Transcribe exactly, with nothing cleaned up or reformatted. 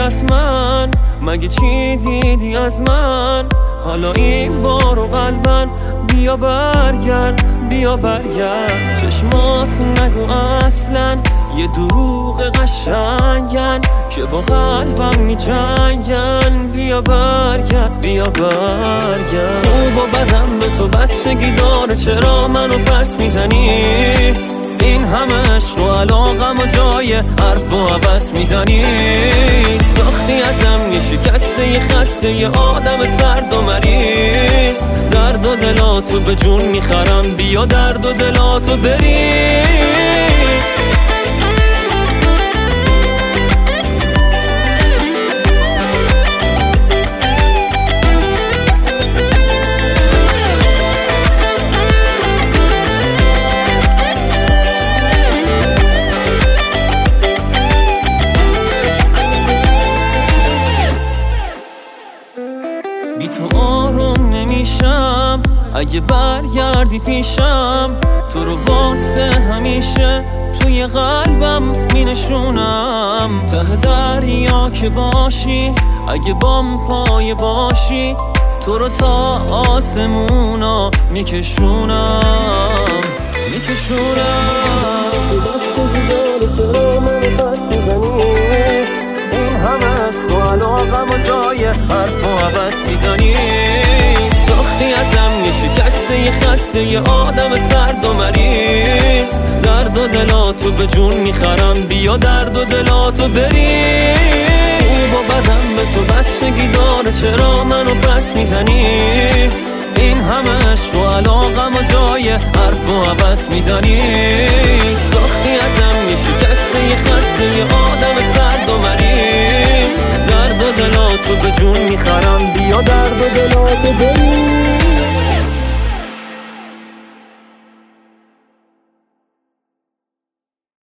از من؟ مگه چی دیدی از من؟ حالا این بارو قلبن بیا برگرد، بیا برگرد. چشمات نگو اصلا یه دروغ قشنگن که با قلبم می جنگن. بیا برگرد، بیا برگرد. خوب و بدم به تو بستگی داره، چرا منو پس میزنی؟ این همه عشق و علاقم و جای حرف و عبس میزنی. ساختی ازم یه شکسته یه خسته یه آدم سرد و مریض. درد و دلاتو به جون میخرم، بیا درد و دلاتو بریز. بی تو آروم نمیشم، اگه برگردی پیشم تو رو واسه همیشه توی قلبم می نشونم. ته دریا که باشی، اگه بام پای باشی تو رو تا آسمونا میکشونم، میکشونم. این همه تو علاقم و جای حرف و عبس میزنی. ساختی ازم یه شکسته یه خسته یه آدم سرد و مریض. درد و دلاتو به جون میخرم، بیا درد و دلاتو بریز. خوب و بدم به تو بستگی داره، چرا منو پس میزنی؟ این همه عشق و علاقم و جای حرف و عبس میزنی. ساختی ازم یه شکسته یه خسته یه آدم سرد و مریض. درد و دلاتو به جون میخرم، بیا درد و دلاتو بریز.